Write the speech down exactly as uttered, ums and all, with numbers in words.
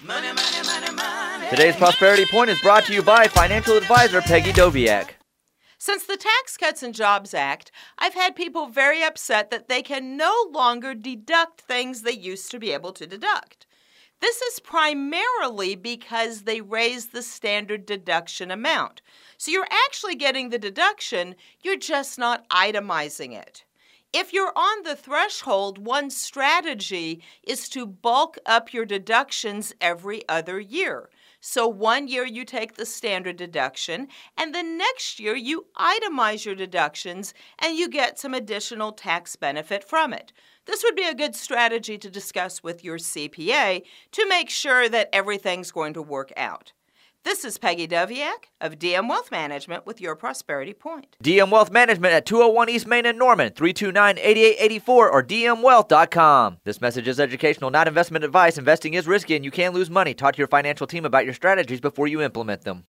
Money, money, money, money. Today's Prosperity Point is brought to you by financial advisor Peggy Doviak. Since the Tax Cuts and Jobs Act, I've had people very upset that they can no longer deduct things they used to be able to deduct. This is primarily because they raised the standard deduction amount. So you're actually getting the deduction, you're just not itemizing it. If you're on the threshold, one strategy is to bulk up your deductions every other year. So one year you take the standard deduction, and the next year you itemize your deductions, and you get some additional tax benefit from it. This would be a good strategy to discuss with your C P A to make sure that everything's going to work out. This is Peggy Doviak of D M Wealth Management with your Prosperity Point. D M Wealth Management at two oh one East Main in Norman, three two nine, eight eight eight four or d m wealth dot com. This message is educational, not investment advice. Investing is risky and you can lose money. Talk to your financial team about your strategies before you implement them.